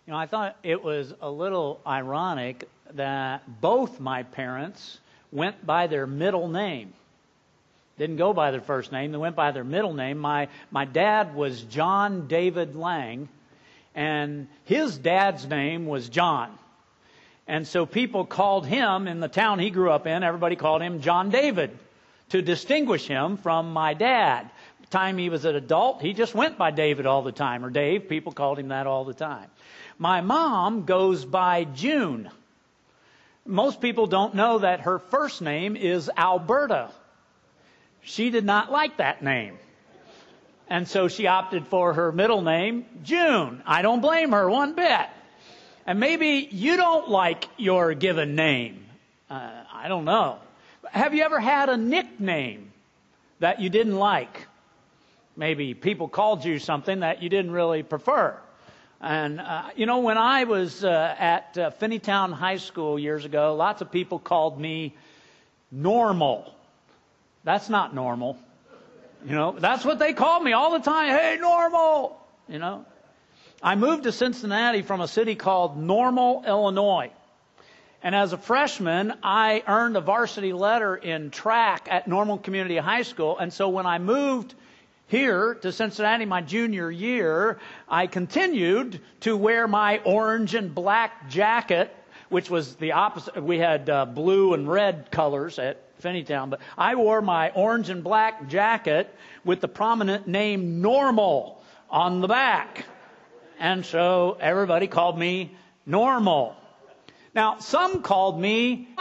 I thought it was a little ironic that both my parents went by their middle name. Didn't go by their first name, they went by their middle name. My dad was John David Lang, and his dad's name was John. And so people called him, in the town he grew up in, everybody called him John David to distinguish him from my dad. The time he was an adult, he just went by David all the time, or Dave. People called him that all the time. My mom goes by June. Most people don't know that her first name is Alberta. She did not like that name. And so she opted for her middle name, June. I don't blame her one bit. And maybe you don't like your given name. I don't know. Have you ever had a nickname that you didn't like? Maybe people called you something that you didn't really prefer. And, when I was at Finneytown High School years ago, lots of people called me Normal. That's not normal. That's what they called me all the time. Hey, Normal! I moved to Cincinnati from a city called Normal, Illinois. And as a freshman, I earned a varsity letter in track at Normal Community High School. And so when I moved here to Cincinnati my junior year, I continued to wear my orange and black jacket, which was the opposite. We had blue and red colors at Finneytown, but I wore my orange and black jacket with the prominent name Normal on the back. And so everybody called me Normal. Now, some called me